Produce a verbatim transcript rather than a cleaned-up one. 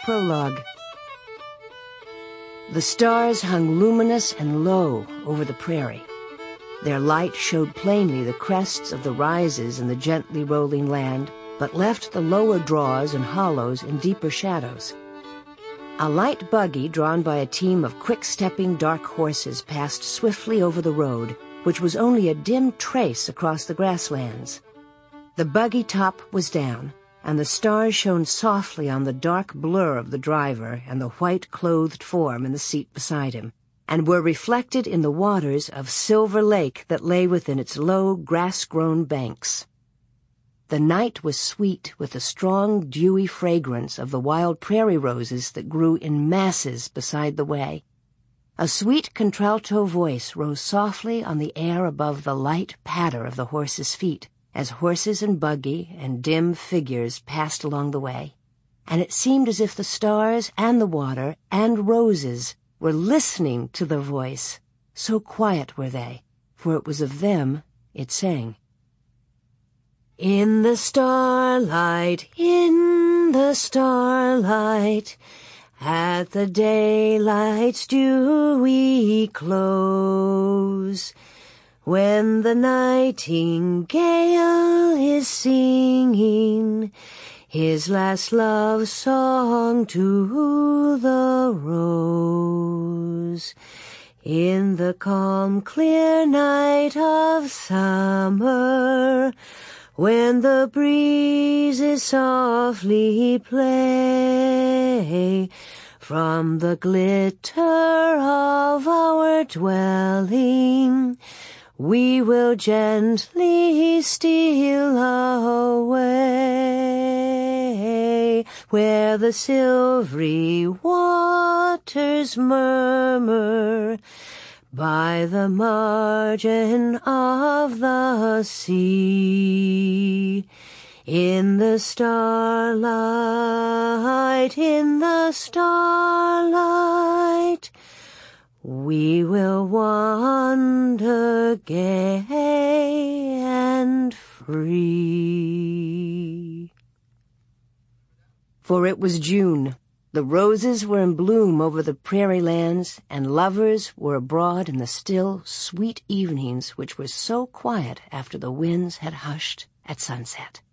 Prologue. The stars hung luminous and low over the prairie. Their light showed plainly the crests of the rises in the gently rolling land, but left the lower draws and hollows in deeper shadows. A light buggy drawn by a team of quick-stepping dark horses passed swiftly over the road, which was only a dim trace across the grasslands. The buggy top was down, and the stars shone softly on the dark blur of the driver and the white-clothed form in the seat beside him, and were reflected in the waters of Silver Lake that lay within its low, grass-grown banks. The night was sweet with the strong, dewy fragrance of the wild prairie roses that grew in masses beside the way. A sweet contralto voice rose softly on the air above the light patter of the horses' feet, as horses and buggy and dim figures passed along the way, and it seemed as if the stars and the water and roses were listening to the voice, so quiet were they, for it was of them it sang. In the starlight, in the starlight, at the daylight's dewy close, when the nightingale is singing his last love song to the rose, in the calm, clear night of summer, when the breezes softly play from the glitter of our dwelling, we will gently steal away, where the silvery waters murmur by the margin of the sea. In the starlight, in the starlight, we will wander gay and free. For it was June. The roses were in bloom over the prairie lands, and lovers were abroad in the still, sweet evenings which were so quiet after the winds had hushed at sunset.